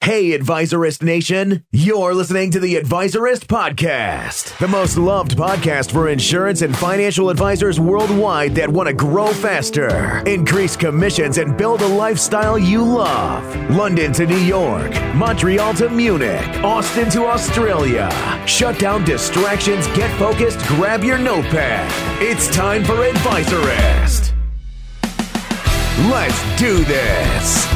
Hey, Advisorist Nation. You're listening to the Advisorist Podcast, the most loved podcast for insurance and financial advisors worldwide that want to grow faster, increase commissions, and build a lifestyle you love. London to New York, Montreal to Munich, Austin to Australia. Shut down distractions, get focused, grab your notepad. It's time for Advisorist. Let's do this.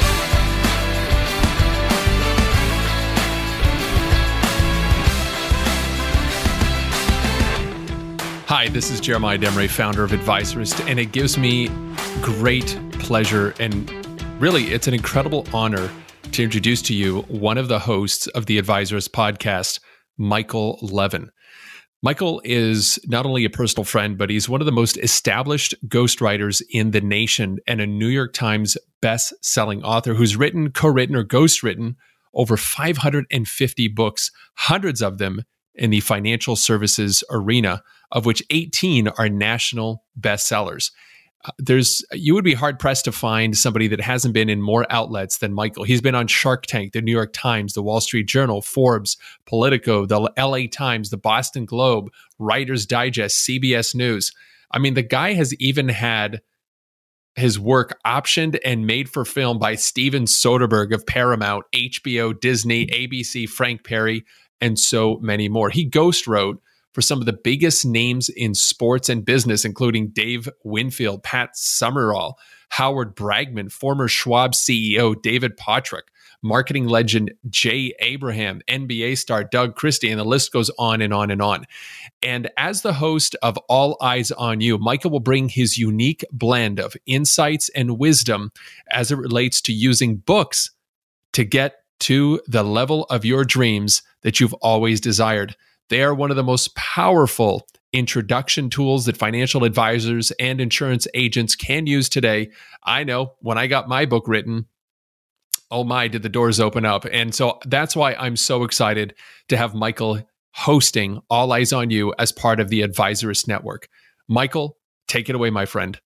Hi, this is Jeremiah Demray, founder of Advisorist, and it gives me great pleasure and really it's an incredible honor to introduce to you one of the hosts of the Advisorist podcast, Michael Levin. Michael is not only a personal friend, but he's one of the most established ghostwriters in the nation and a New York Times best-selling author who's written, co-written, or ghostwritten over 550 books, hundreds of them in the financial services arena, of which 18 are national bestsellers. You would be hard-pressed to find somebody that hasn't been in more outlets than Michael. He's been on Shark Tank, the New York Times, the Wall Street Journal, Forbes, Politico, the LA Times, the Boston Globe, Writer's Digest, CBS News. I mean, the guy has even had his work optioned and made for film by Steven Soderbergh of Paramount, HBO, Disney, ABC, Frank Perry, and so many more. He ghostwrote for some of the biggest names in sports and business, including Dave Winfield, Pat Summerall, Howard Bragman, former Schwab CEO David Pottruck, marketing legend Jay Abraham, NBA star Doug Christie, and the list goes on and on and on. And as the host of All Eyes on You, Michael will bring his unique blend of insights and wisdom as it relates to using books to get to the level of your dreams that you've always desired. They are one of the most powerful introduction tools that financial advisors and insurance agents can use today. I know when I got my book written, oh my, did the doors open up. And so that's why I'm so excited to have Michael hosting All Eyes on You as part of the Advisorist Network. Michael, take it away, my friend.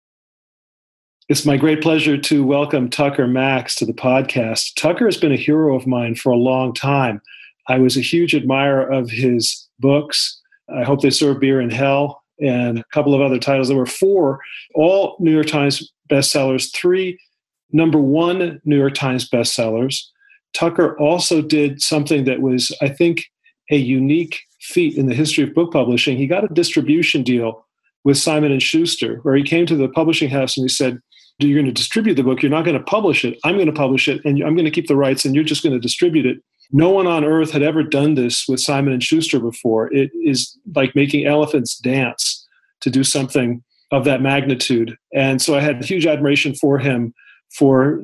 It's my great pleasure to welcome Tucker Max to the podcast. Tucker has been a hero of mine for a long time. I was a huge admirer of his books. I Hope They Serve Beer in Hell and a couple of other titles. There were 4, all New York Times bestsellers, 3 #1 New York Times bestsellers. Tucker also did something that was, I think, a unique feat in the history of book publishing. He got a distribution deal with Simon & Schuster, where he came to the publishing house and he said, you're going to distribute the book. You're not going to publish it. I'm going to publish it, and I'm going to keep the rights, and you're just going to distribute it. No one on earth had ever done this with Simon & Schuster before. It is like making elephants dance to do something of that magnitude. And so I had huge admiration for him, for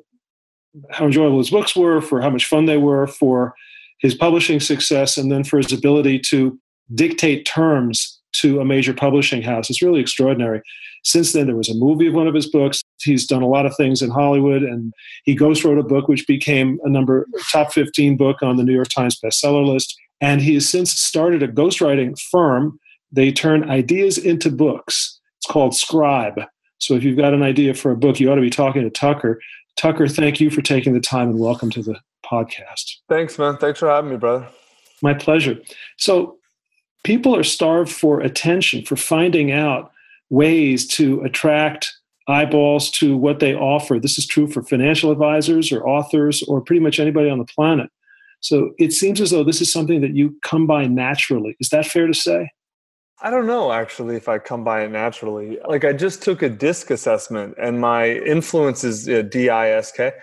how enjoyable his books were, for how much fun they were, for his publishing success, and then for his ability to dictate terms to a major publishing house. It's really extraordinary. Since then, there was a movie of one of his books. He's done a lot of things in Hollywood, and he ghostwrote a book which became a top 15 book on the New York Times bestseller list. And he has since started a ghostwriting firm. They turn ideas into books. It's called Scribe. So if you've got an idea for a book, you ought to be talking to Tucker. Tucker, thank you for taking the time, and welcome to the podcast. Thanks, man. Thanks for having me, brother. My pleasure. So people are starved for attention, for finding out ways to attract eyeballs to what they offer. This is true for financial advisors or authors or pretty much anybody on the planet. So it seems as though this is something that you come by naturally. Is that fair to say? I don't know, actually, if I come by it naturally. Like, I just took a DISC assessment, and my influence is DISC,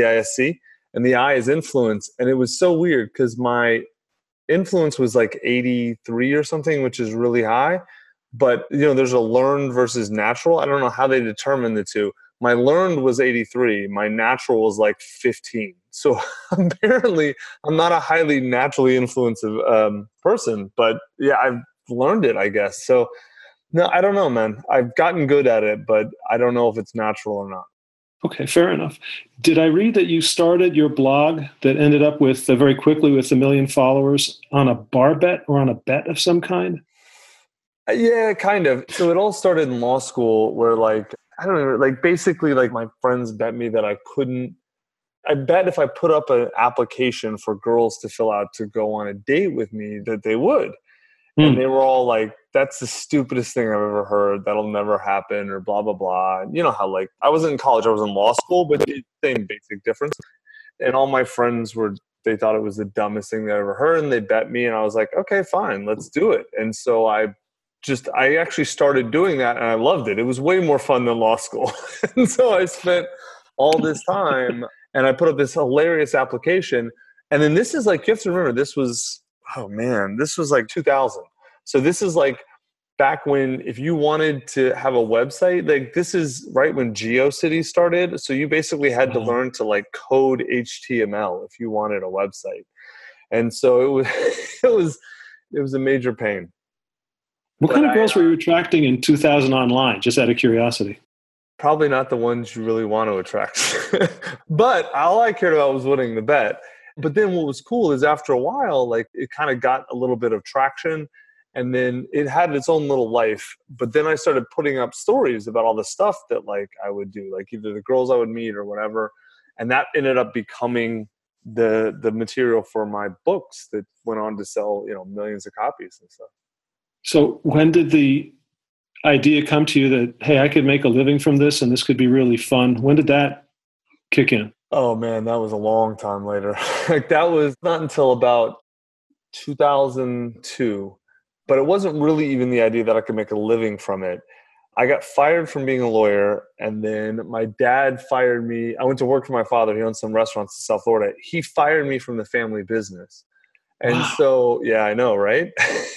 and the I is influence. And it was so weird because my influence was like 83 or something, which is really high. But, there's a learned versus natural. I don't know how they determine the two. My learned was 83. My natural was like 15. So apparently I'm not a highly naturally influenced person. But yeah, I've learned it, I guess. So no, I don't know, man. I've gotten good at it, but I don't know if it's natural or not. Okay, fair enough. Did I read that you started your blog that ended up with very quickly with 1 million followers on a bar bet or on a bet of some kind? Yeah, kind of. So it all started in law school where basically my friends bet me that I couldn't I bet if I put up an application for girls to fill out to go on a date with me, that they would. And they were all like, that's the stupidest thing I've ever heard. That'll never happen, or blah, blah, blah. And you know how, like, I wasn't in college, I was in law school, but it's the same basic difference. And all my friends they thought it was the dumbest thing they ever heard, and they bet me. And I was like, okay, fine, let's do it. And so I actually started doing that, and I loved it. It was way more fun than law school. And so I spent all this time, and I put up this hilarious application. And then this is like, you have to remember, this was like 2000. So this is like back when, if you wanted to have a website, like this is right when GeoCities started. So you basically had to learn to like code HTML if you wanted a website. And so it was a major pain. What kind of girls were you attracting in 2000 online, just out of curiosity? Probably not the ones you really want to attract. But all I cared about was winning the bet. But then what was cool is after a while, like it kind of got a little bit of traction, and then it had its own little life. But then I started putting up stories about all the stuff that like I would do, like either the girls I would meet or whatever. And that ended up becoming the material for my books that went on to sell, millions of copies and stuff. So when did the idea come to you that, hey, I could make a living from this and this could be really fun? When did that kick in? Oh man, that was a long time later. Like that was not until about 2002, but it wasn't really even the idea that I could make a living from it. I got fired from being a lawyer, and then my dad fired me. I went to work for my father. He owned some restaurants in South Florida. He fired me from the family business. And wow. So, yeah, I know, right?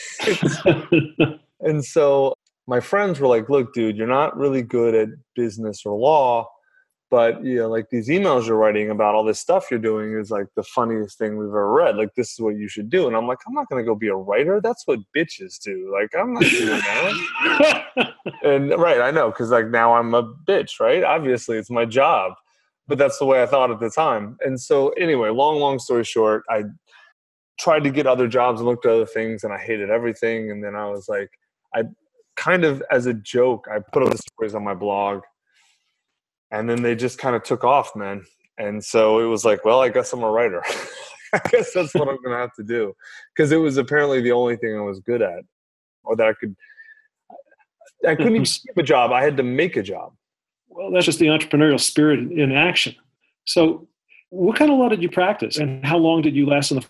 And so my friends were like, look, dude, you're not really good at business or law, but like these emails you're writing about all this stuff you're doing is like the funniest thing we've ever read. Like, this is what you should do. And I'm like, I'm not going to go be a writer. That's what bitches do. Like, I'm not doing that. And right, I know, because like now I'm a bitch, right? Obviously, it's my job. But that's the way I thought at the time. And so anyway, long story short, I tried to get other jobs and looked at other things, and I hated everything. And then I was like, I kind of, as a joke, I put up the stories on my blog. And then they just kind of took off, man. And so it was like, well, I guess I'm a writer. I guess that's what I'm going to have to do. Because it was apparently the only thing I was good at, or that I couldn't even keep a job. I had to make a job. Well, that's just the entrepreneurial spirit in action. So what kind of law did you practice, and how long did you last in the...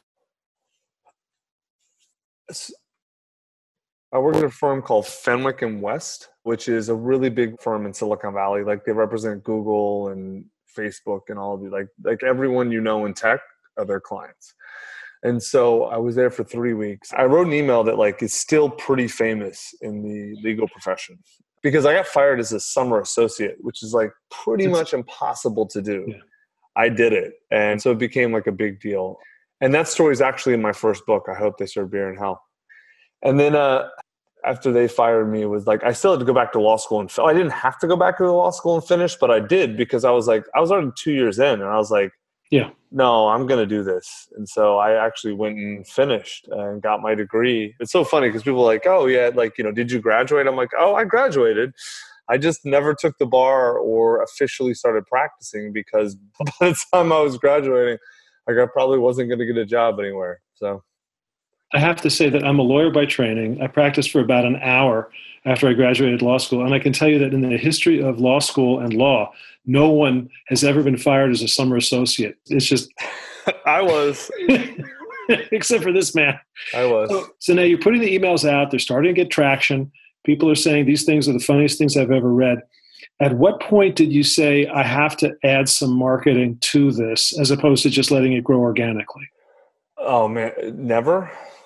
I work at a firm called Fenwick & West, which is a really big firm in Silicon Valley. Like, they represent Google and Facebook and all of you. Like everyone in tech are their clients. And so I was there for 3 weeks. I wrote an email that like is still pretty famous in the legal profession, because I got fired as a summer associate, which is like pretty much impossible to do. Yeah. I did it. And so it became like a big deal. And that story is actually in my first book, I Hope They Serve Beer in Hell. And then after they fired me, it was like, I still had to go back to law school. I didn't have to go back to the law school and finish, but I did, because I was already 2 years in, and I was like, yeah, no, I'm going to do this. And so I actually went and finished and got my degree. It's so funny because people are like, oh yeah, like, did you graduate? I'm like, oh, I graduated. I just never took the bar or officially started practicing, because by the time I was graduating, like, I probably wasn't going to get a job anywhere. So I have to say that I'm a lawyer by training. I practiced for about an hour after I graduated law school. And I can tell you that in the history of law school and law, no one has ever been fired as a summer associate. It's just... I was. Except for this man. I was. So now you're putting the emails out. They're starting to get traction. People are saying these things are the funniest things I've ever read. At what point did you say, I have to add some marketing to this, as opposed to just letting it grow organically? Oh, man, never.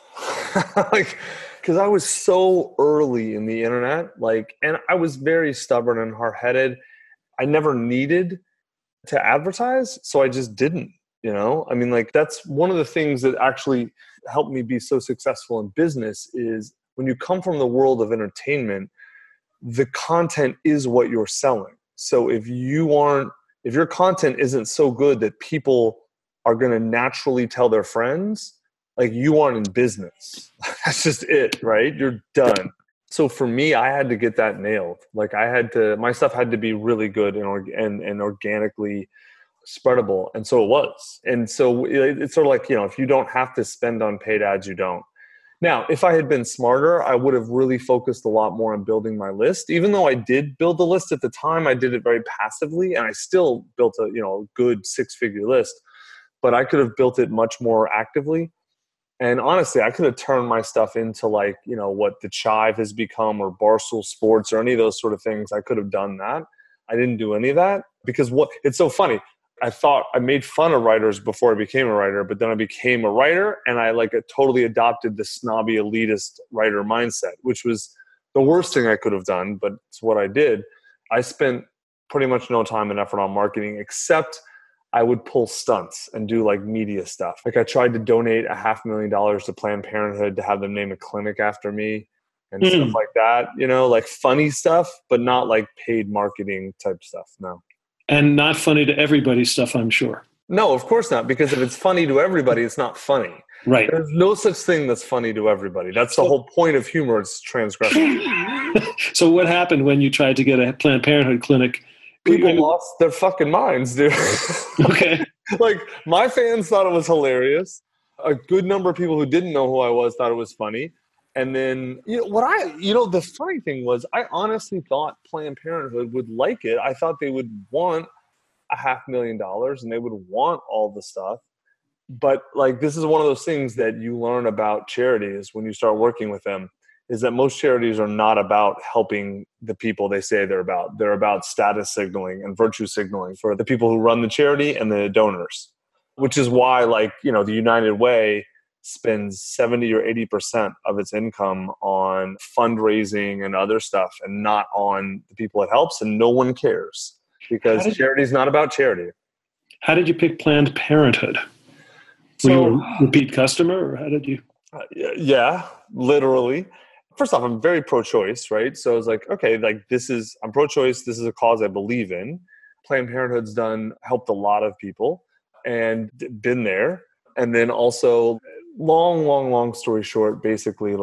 Because I was so early in the internet, and I was very stubborn and hard-headed. I never needed to advertise, so I just didn't, I mean, that's one of the things that actually helped me be so successful in business is when you come from the world of entertainment, the content is what you're selling. So if your content isn't so good that people are going to naturally tell their friends, you aren't in business. That's just it, right? You're done. So for me, I had to get that nailed. My stuff had to be really good and organically spreadable. And so it was. And so it's sort of like, if you don't have to spend on paid ads, you don't. Now, if I had been smarter, I would have really focused a lot more on building my list. Even though I did build the list at the time, I did it very passively, and I still built a good 6-figure list. But I could have built it much more actively. And honestly, I could have turned my stuff into like, what the Chive has become, or Barstool Sports, or any of those sort of things. I could have done that. I didn't do any of that because it's so funny. I thought I made fun of writers before I became a writer, but then I became a writer, and I totally adopted the snobby elitist writer mindset, which was the worst thing I could have done, but it's what I did. I spent pretty much no time and effort on marketing, except I would pull stunts and do like media stuff. Like I tried to donate $500,000 to Planned Parenthood to have them name a clinic after me and stuff like that, like funny stuff, but not like paid marketing type stuff. No. And not funny to everybody stuff, I'm sure. No, of course not. Because if it's funny to everybody, it's not funny. Right. There's no such thing that's funny to everybody. That's the whole point of humor. It's transgression. So what happened when you tried to get a Planned Parenthood clinic? People lost their fucking minds, dude. Okay. Like my fans thought it was hilarious. A good number of people who didn't know who I was thought it was funny. And then, the funny thing was, I honestly thought Planned Parenthood would like it. I thought they would want $500,000 and they would want all the stuff. But like, this is one of those things that you learn about charities when you start working with them, is that most charities are not about helping the people they say they're about. They're about status signaling and virtue signaling for the people who run the charity and the donors, which is why the United Way spends 70 or 80% of its income on fundraising and other stuff and not on the people it helps, and no one cares because charity is not about charity. How did you pick Planned Parenthood? Were you a repeat customer, or how did you? Yeah, literally. First off, I'm very pro-choice, right? So I was like, okay, I'm pro-choice. This is a cause I believe in. Planned Parenthood's helped a lot of people and been there. And then also, long story short, basically,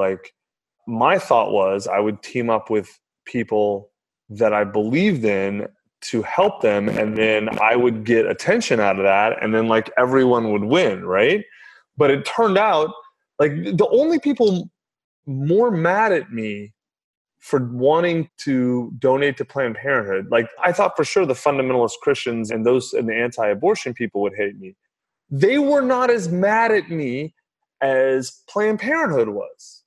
my thought was I would team up with people that I believed in to help them, and then I would get attention out of that, and then everyone would win, right? But it turned out the only people more mad at me for wanting to donate to Planned Parenthood, I thought for sure the fundamentalist Christians and the anti-abortion people would hate me. They were not as mad at me as Planned Parenthood was.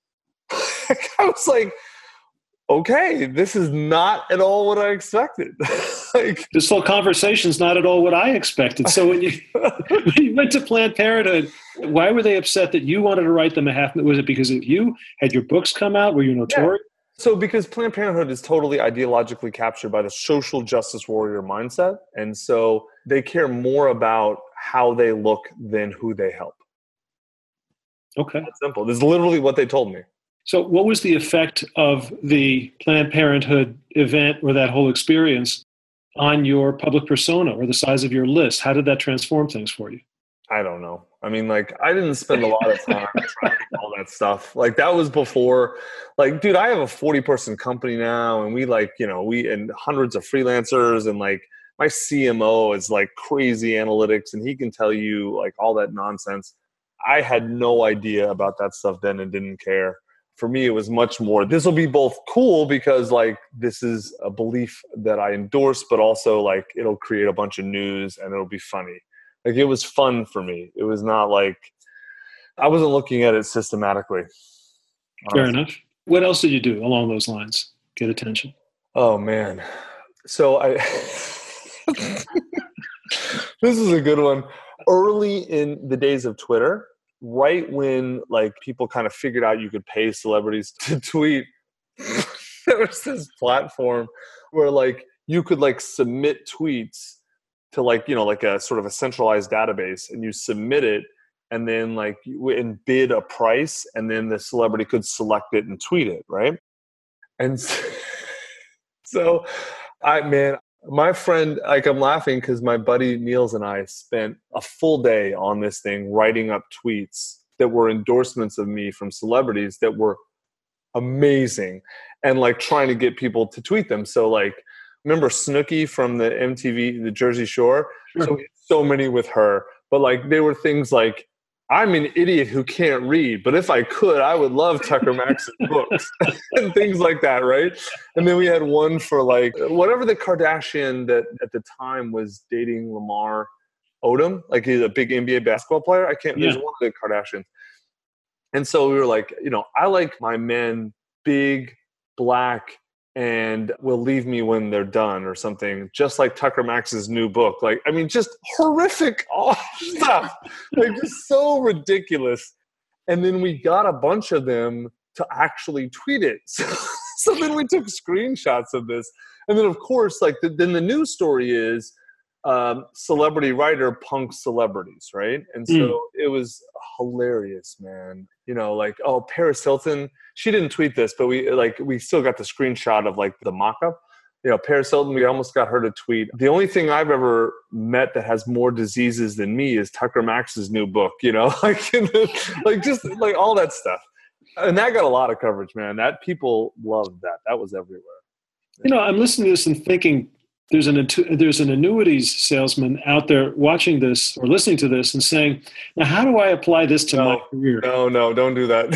I was like, okay, this is not at all what I expected. This whole conversation's not at all what I expected. So when you went to Planned Parenthood, why were they upset that you wanted to write them was it because of you? Had your books come out? Were you notorious? Yeah. So because Planned Parenthood is totally ideologically captured by the social justice warrior mindset. And so they care more about how they look than who they help. Okay. That's simple. This is literally what they told me. So what was the effect of the Planned Parenthood event or that whole experience on your public persona or the size of your list? How did that transform things for you? I don't know. I mean, I didn't spend a lot of time tracking all that stuff. That was before, dude, I have a 40-person company now, and we and hundreds of freelancers, and my CMO is crazy analytics, and he can tell you all that nonsense. I had no idea about that stuff then and didn't care. For me, it was much more, this will be both cool because this is a belief that I endorse, but also it'll create a bunch of news and it'll be funny. It was fun for me. It was not I wasn't looking at it systematically. Fair enough. What else did you do along those lines? Get attention. Oh man. So this is a good one. Early in the days of Twitter, right when people kind of figured out you could pay celebrities to tweet, there was this platform where you could submit tweets to a sort of a centralized database, and you submit it, and then and bid a price, and then the celebrity could select it and tweet it, right? And so my friend, I'm laughing because my buddy Niels and I spent a full day on this thing writing up tweets that were endorsements of me from celebrities that were amazing, and trying to get people to tweet them. So remember Snooki from the MTV, the Jersey Shore? Sure. So many with her. But like, they were things like, I'm an idiot who can't read, but if I could, I would love Tucker Max's books and things like that, right? And then we had one for like, whatever the Kardashian that at the time was dating Lamar Odom, like he's a big NBA basketball player. There's one of the Kardashians. And so we were like, I like my men big, black, and will leave me when they're done or something, just like Tucker Max's new book. Like, I mean, just horrific stuff, like just so ridiculous. And then we got a bunch of them to actually tweet it. So then we took screenshots of this. And then of course, like then the news story is celebrity writer punks celebrities, right? And so it was hilarious, man. Like, oh, Paris Hilton, she didn't tweet this, but we still got the screenshot of like the mock-up. Paris Hilton, we almost got her to tweet. The only thing I've ever met that has more diseases than me is Tucker Max's new book, like just like all that stuff. And that got a lot of coverage, man. That people loved that. That was everywhere. I'm listening to this and thinking, there's an annuities salesman out there watching this or listening to this and saying, now, how do I apply this to my career? No, don't do that.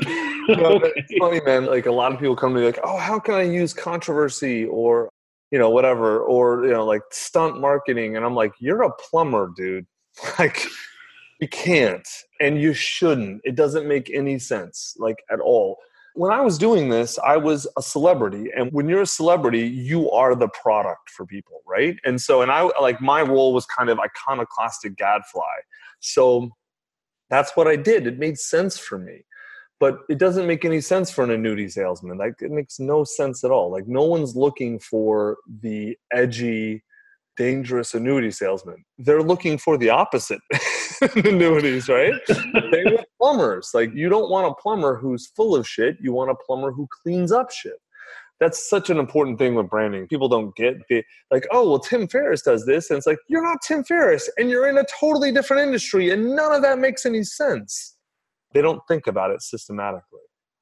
Okay. It's funny, man. Like a lot of people come to me like, oh, how can I use controversy or, whatever, or, like stunt marketing. And I'm like, you're a plumber, dude. Like you can't, and you shouldn't. It doesn't make any sense, like at all. When I was doing this, I was a celebrity. And when you're a celebrity, you are the product for people, right? And so, my role was kind of iconoclastic gadfly. So that's what I did. It made sense for me. But it doesn't make any sense for an annuity salesman. Like, it makes no sense at all. Like, no one's looking for the edgy, dangerous annuity salesman. They're looking for the opposite annuities, right? They want plumbers. Like, you don't want a plumber who's full of shit. You want a plumber who cleans up shit. That's such an important thing with branding. People don't get like, oh, well, Tim Ferriss does this. And it's like, you're not Tim Ferriss and you're in a totally different industry and none of that makes any sense. They don't think about it systematically.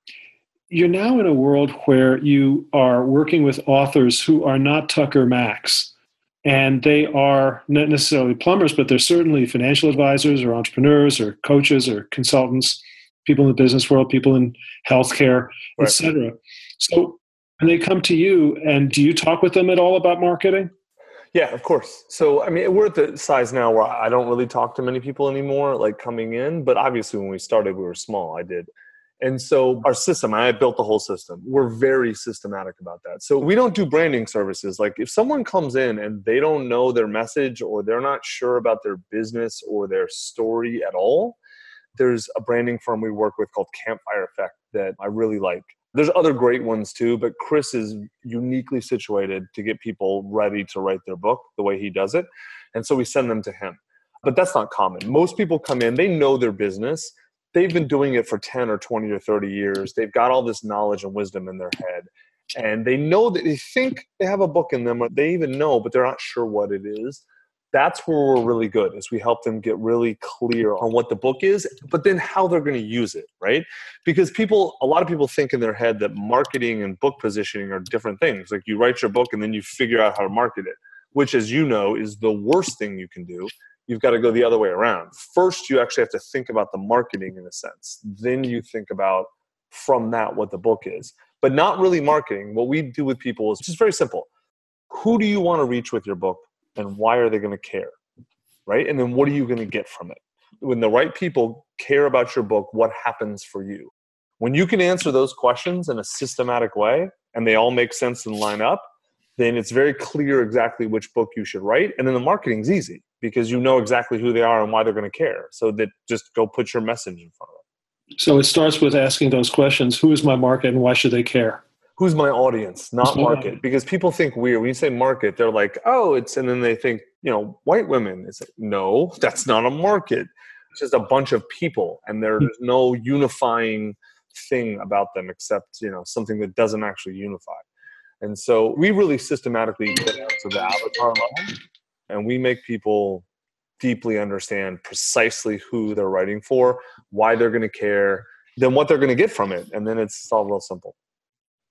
You're now in a world where you are working with authors who are not Tucker Max. And they are not necessarily plumbers, but they're certainly financial advisors or entrepreneurs or coaches or consultants, people in the business world, people in healthcare, right, et cetera. So when they come to you, and do you talk with them at all about marketing? Yeah, of course. So, I mean, we're at the size now where I don't really talk to many people anymore, like coming in. But obviously, when we started, we were small. I did. And so our system, I built the whole system. We're very systematic about that. So we don't do branding services. Like if someone comes in and they don't know their message or they're not sure about their business or their story at all, there's a branding firm we work with called Campfire Effect that I really like. There's other great ones too, but Chris is uniquely situated to get people ready to write their book the way he does it. And so we send them to him. But that's not common. Most people come in, they know their business. They've been doing it for 10 or 20 or 30 years. They've got all this knowledge and wisdom in their head. And they know that they think they have a book in them, or they even know, but they're not sure what it is. That's where we're really good, is we help them get really clear on what the book is, but then how they're going to use it, right? Because a lot of people think in their head that marketing and book positioning are different things. Like you write your book and then you figure out how to market it, which, as you know, is the worst thing you can do. You've got to go the other way around. First, you actually have to think about the marketing in a sense. Then you think about from that what the book is, but not really marketing. What we do with people is just very simple. Who do you want to reach with your book and why are they going to care, right? And then what are you going to get from it? When the right people care about your book, what happens for you? When you can answer those questions in a systematic way and they all make sense and line up, then it's very clear exactly which book you should write. And then the marketing's easy because you know exactly who they are and why they're going to care. So that just go put your message in front of them. So it starts with asking those questions. Who is my market and why should they care? Who's my audience, not market? Because people think weird. When you say market, they're like, oh, and then they think, white women. It's like, no, that's not a market. It's just a bunch of people. And there's no unifying thing about them except, something that doesn't actually unify. And so we really systematically get out to the avatar level, and we make people deeply understand precisely who they're writing for, why they're going to care, then what they're going to get from it. And then it's all real simple.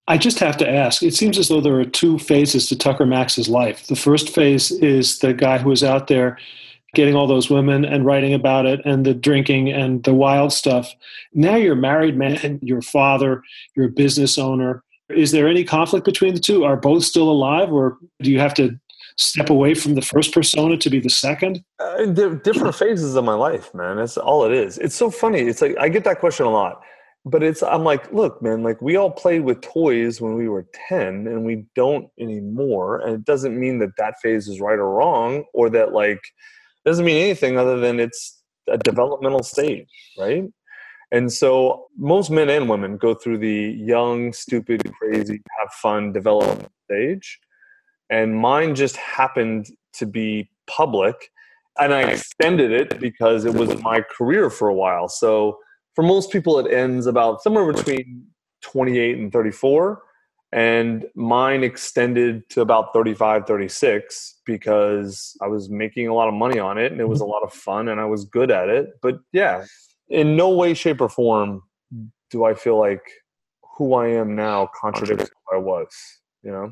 I just have to ask, it seems as though there are two phases to Tucker Max's life. The first phase is the guy who is out there getting all those women and writing about it and the drinking and the wild stuff. Now you're a married man, you're a father, you're a business owner. Is there any conflict between the two? Are both still alive, or do you have to step away from the first persona to be the second? Different phases of my life, man. That's all it is. It's so funny. It's like, I get that question a lot. But I'm like, look, man, like we all played with toys when we were 10 and we don't anymore. And it doesn't mean that phase is right or wrong, or that like, it doesn't mean anything other than it's a developmental stage, right? And so most men and women go through the young, stupid, crazy, have fun development stage. And mine just happened to be public, and I extended it because it was my career for a while. So for most people, it ends about somewhere between 28 and 34. And mine extended to about 35, 36 because I was making a lot of money on it and it was a lot of fun and I was good at it. But yeah, in no way, shape, or form do I feel like who I am now contradicts who I was, you know?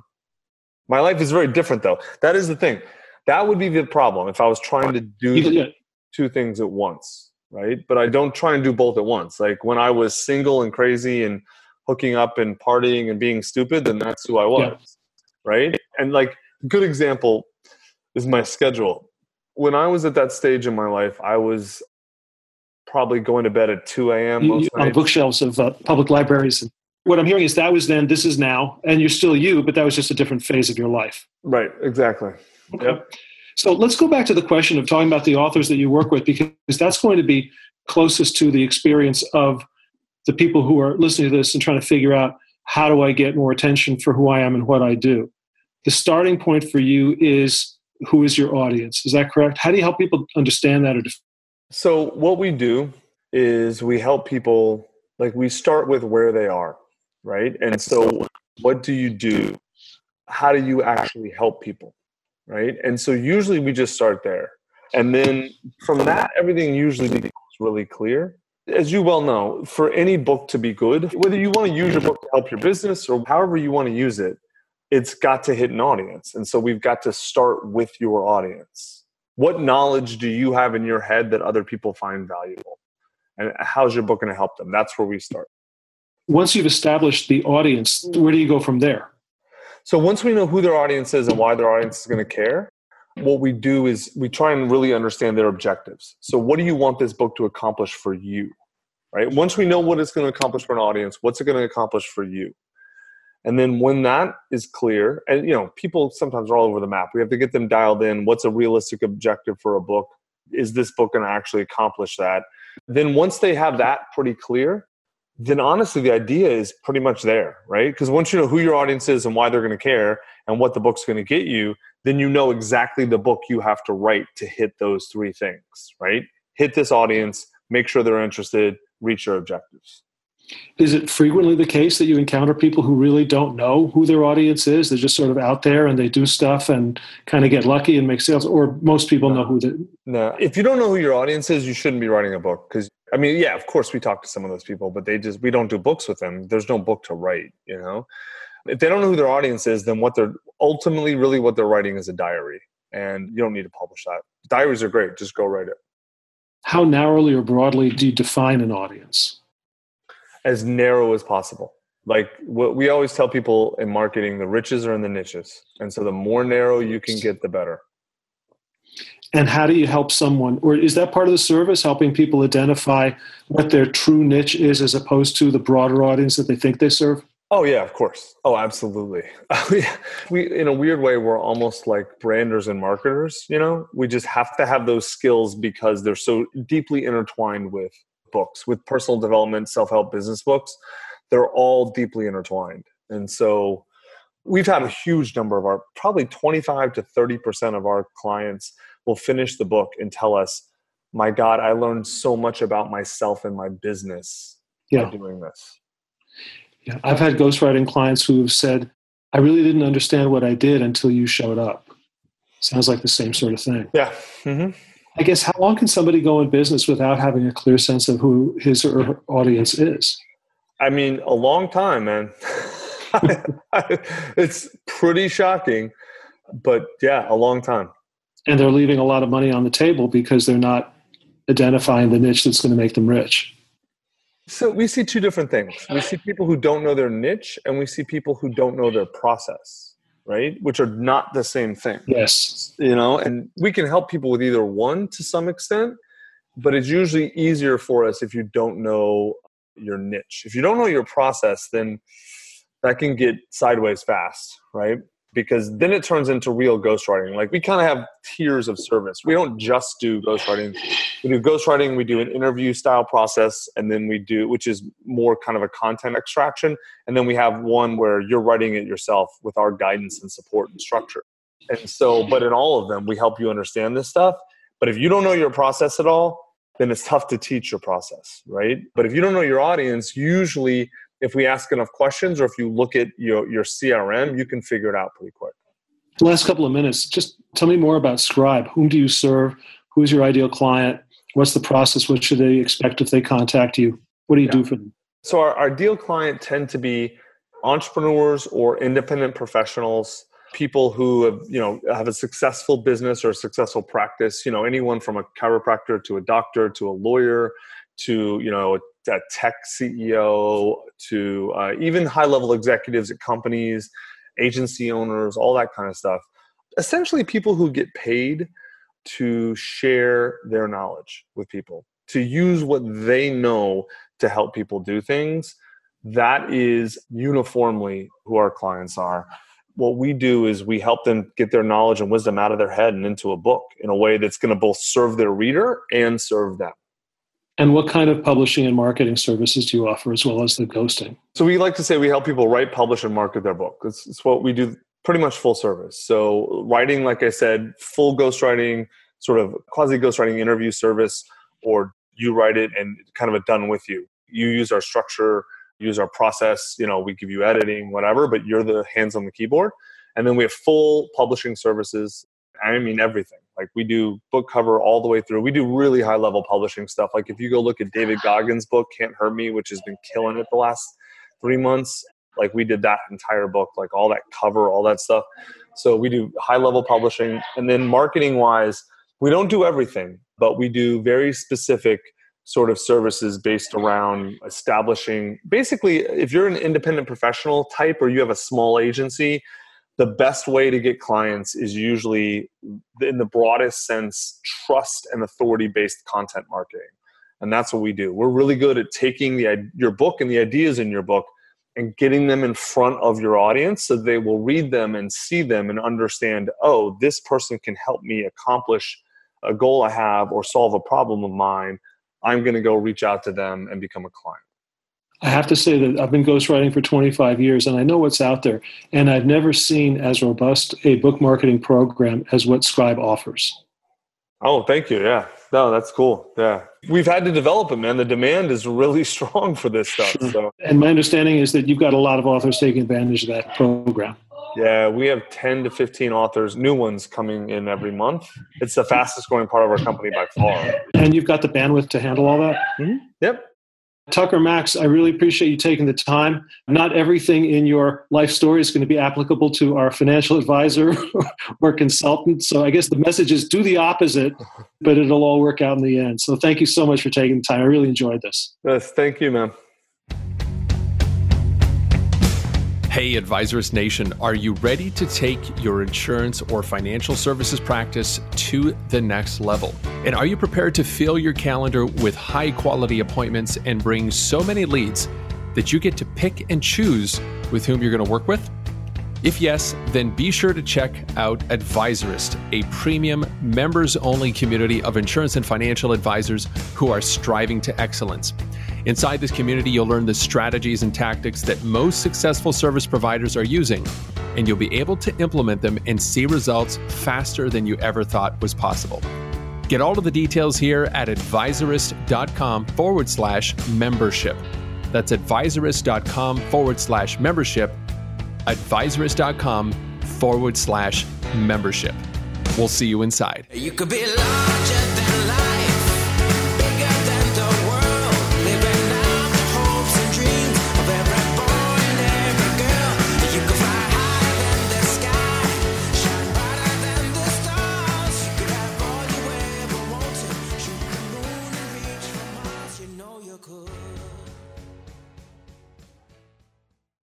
My life is very different though. That is the thing. That would be the problem if I was trying to do two things at once. Right. But I don't try and do both at once. Like when I was single and crazy and hooking up and partying and being stupid, then that's who I was. Yeah. Right. And like a good example is my schedule. When I was at that stage in my life, I was probably going to bed at 2 a.m. On the bookshelves of public libraries. And what I'm hearing is that was then, this is now, and you're still you, but that was just a different phase of your life. Right. Exactly. Okay. Yep. So let's go back to the question of talking about the authors that you work with, because that's going to be closest to the experience of the people who are listening to this and trying to figure out, how do I get more attention for who I am and what I do? The starting point for you is, who is your audience? Is that correct? How do you help people understand that? So what we do is we help people, like we start with where they are, right? And so what do you do? How do you actually help people? Right. And so usually we just start there. And then from that, everything usually becomes really clear. As you well know, for any book to be good, whether you want to use your book to help your business or however you want to use it, it's got to hit an audience. And so we've got to start with your audience. What knowledge do you have in your head that other people find valuable? And how's your book going to help them? That's where we start. Once you've established the audience, where do you go from there? So once we know who their audience is and why their audience is going to care, what we do is we try and really understand their objectives. So what do you want this book to accomplish for you, right? Once we know what it's going to accomplish for an audience, what's it going to accomplish for you? And then when that is clear, and you know, people sometimes are all over the map. We have to get them dialed in. What's a realistic objective for a book? Is this book going to actually accomplish that? Then once they have that pretty clear, then honestly, the idea is pretty much there, right? Because once you know who your audience is and why they're going to care and what the book's going to get you, then you know exactly the book you have to write to hit those three things, right? Hit this audience, make sure they're interested, reach your objectives. Is it frequently the case that you encounter people who really don't know who their audience is? They're just sort of out there and they do stuff and kind of get lucky and make sales, or most people know who they... No, if you don't know who your audience is, you shouldn't be writing a book because I mean, yeah, of course we talk to some of those people, but we don't do books with them. There's no book to write, you know? If they don't know who their audience is, then what they're writing is a diary, and you don't need to publish that. Diaries are great. Just go write it. How narrowly or broadly do you define an audience? As narrow as possible. Like what we always tell people in marketing, the riches are in the niches. And so the more narrow you can get, the better. And how do you help someone, or is that part of the service, helping people identify what their true niche is as opposed to the broader audience that they think they serve? Oh, yeah, of course. Oh, absolutely. We, in a weird way, we're almost like branders and marketers, you know? We just have to have those skills because they're so deeply intertwined with books, with personal development, self-help business books. They're all deeply intertwined. And so we've had a huge number of probably 25 to 30% of our clients will finish the book and tell us, my God, I learned so much about myself and my business by doing this. Yeah, I've had ghostwriting clients who have said, I really didn't understand what I did until you showed up. Sounds like the same sort of thing. Yeah. Mm-hmm. I guess, how long can somebody go in business without having a clear sense of who his or her audience is? I mean, a long time, man. It's pretty shocking, but yeah, a long time. And they're leaving a lot of money on the table because they're not identifying the niche that's going to make them rich. So we see two different things. We see people who don't know their niche, and we see people who don't know their process, right? Which are not the same thing. Yes. And we can help people with either one to some extent, but it's usually easier for us if you don't know your niche. If you don't know your process, then that can get sideways fast, right? Because then it turns into real ghostwriting. Like, we kind of have tiers of service. We don't just do ghostwriting. We do ghostwriting, we do an interview style process, and then we do, which is more kind of a content extraction. And then we have one where you're writing it yourself with our guidance and support and structure. And so, but in all of them, we help you understand this stuff. But if you don't know your process at all, then it's tough to teach your process, right? But if you don't know your audience, usually if we ask enough questions, or if you look at your CRM, you can figure it out pretty quick. The last couple of minutes, just tell me more about Scribe. Whom do you serve? Who's your ideal client? What's the process? What should they expect if they contact you? What do you do for them? So our ideal client tend to be entrepreneurs or independent professionals, people who have a successful business or a successful practice, anyone from a chiropractor to a doctor to a lawyer to, a tech CEO to even high-level executives at companies, agency owners, all that kind of stuff. Essentially people who get paid to share their knowledge with people, to use what they know to help people do things. That is uniformly who our clients are. What we do is we help them get their knowledge and wisdom out of their head and into a book in a way that's going to both serve their reader and serve them. And what kind of publishing and marketing services do you offer, as well as the ghosting? So we like to say we help people write, publish, and market their book. It's what we do, pretty much full service. So writing, like I said, full ghostwriting, sort of quasi-ghostwriting interview service, or you write it and kind of a done with you. You use our structure, use our process, we give you editing, whatever, but you're the hands on the keyboard. And then we have full publishing services. I mean, everything. Like, we do book cover all the way through. We do really high level publishing stuff. Like, if you go look at David Goggins' book, Can't Hurt Me, which has been killing it the last 3 months, like, we did that entire book, like all that cover, all that stuff. So we do high level publishing. And then marketing wise, we don't do everything, but we do very specific sort of services based around establishing, basically, if you're an independent professional type or you have a small agency, the best way to get clients is usually, in the broadest sense, trust and authority-based content marketing. And that's what we do. We're really good at taking your book and the ideas in your book and getting them in front of your audience so they will read them and see them and understand, oh, this person can help me accomplish a goal I have or solve a problem of mine. I'm going to go reach out to them and become a client. I have to say that I've been ghostwriting for 25 years, and I know what's out there. And I've never seen as robust a book marketing program as what Scribe offers. Oh, thank you. Yeah. No, that's cool. Yeah. We've had to develop it, man. The demand is really strong for this stuff. So. And my understanding is that you've got a lot of authors taking advantage of that program. Yeah, we have 10 to 15 authors, new ones coming in every month. It's the fastest growing part of our company by far. And you've got the bandwidth to handle all that? Mm-hmm. Yep. Tucker Max, I really appreciate you taking the time. Not everything in your life story is going to be applicable to our financial advisor or consultant. So I guess the message is do the opposite, but it'll all work out in the end. So thank you so much for taking the time. I really enjoyed this. Yes, thank you, man. Hey, Advisorist Nation, are you ready to take your insurance or financial services practice to the next level? And are you prepared to fill your calendar with high-quality appointments and bring so many leads that you get to pick and choose with whom you're going to work with? If yes, then be sure to check out Advisorist, a premium, members-only community of insurance and financial advisors who are striving to excellence. Inside this community, you'll learn the strategies and tactics that most successful service providers are using, and you'll be able to implement them and see results faster than you ever thought was possible. Get all of the details here at advisorist.com/membership. That's advisorist.com/membership. Advisorist.com/membership. We'll see you inside. You could be larger than life, bigger than the world, living out the hopes and dreams of every boy and every girl. yo could.